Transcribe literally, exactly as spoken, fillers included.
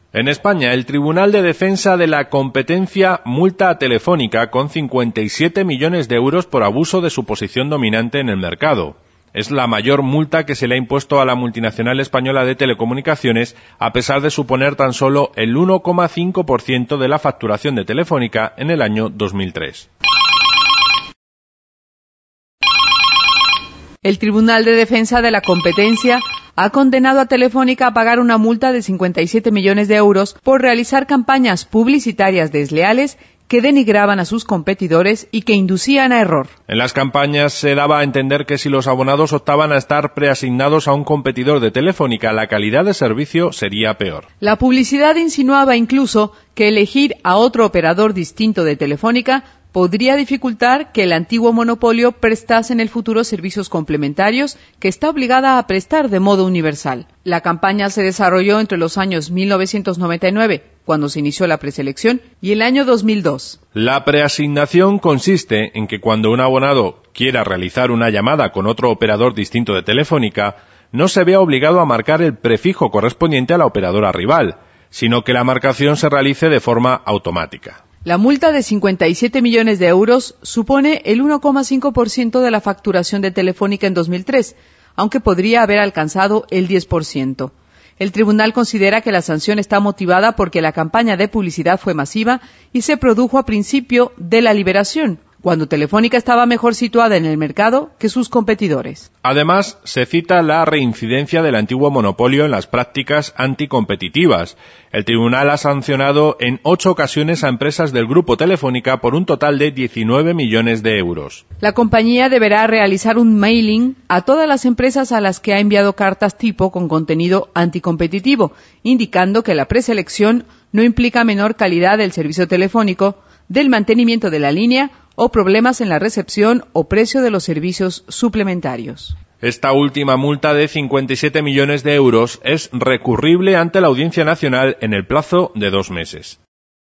En España, el Tribunal de Defensa de la Competencia multa a Telefónica con cincuenta y siete millones de euros por abuso de su posición dominante en el mercado. Es la mayor multa que se le ha impuesto a la multinacional española de telecomunicaciones, a pesar de suponer tan solo el uno coma cinco por ciento de la facturación de Telefónica en el año dos mil tres. El Tribunal de Defensa de la Competencia ha condenado a Telefónica a pagar una multa de cincuenta y siete millones de euros por realizar campañas publicitarias desleales que denigraban a sus competidores y que inducían a error. En las campañas se daba a entender que si los abonados optaban a estar preasignados a un competidor de Telefónica, la calidad de servicio sería peor. La publicidad insinuaba incluso que elegir a otro operador distinto de Telefónica podría dificultar que el antiguo monopolio prestase en el futuro servicios complementarios que está obligada a prestar de modo universal. La campaña se desarrolló entre los años mil novecientos noventa y nueve, cuando se inició la preselección, y el año dos mil dos. La preasignación consiste en que cuando un abonado quiera realizar una llamada con otro operador distinto de Telefónica, no se vea obligado a marcar el prefijo correspondiente a la operadora rival, sino que la marcación se realice de forma automática. La multa de cincuenta y siete millones de euros supone el uno coma cinco por ciento de la facturación de Telefónica en dos mil tres, aunque podría haber alcanzado el diez por ciento. El tribunal considera que la sanción está motivada porque la campaña de publicidad fue masiva y se produjo a principio de la liberación, cuando Telefónica estaba mejor situada en el mercado que sus competidores. Además, se cita la reincidencia del antiguo monopolio en las prácticas anticompetitivas. El tribunal ha sancionado en ocho ocasiones a empresas del grupo Telefónica por un total de diecinueve millones de euros. La compañía deberá realizar un mailing a todas las empresas a las que ha enviado cartas tipo con contenido anticompetitivo, indicando que la preselección no implica menor calidad del servicio telefónico, del mantenimiento de la línea o problemas en la recepción o precio de los servicios suplementarios. Esta última multa de cincuenta y siete millones de euros es recurrible ante la Audiencia Nacional en el plazo de dos meses.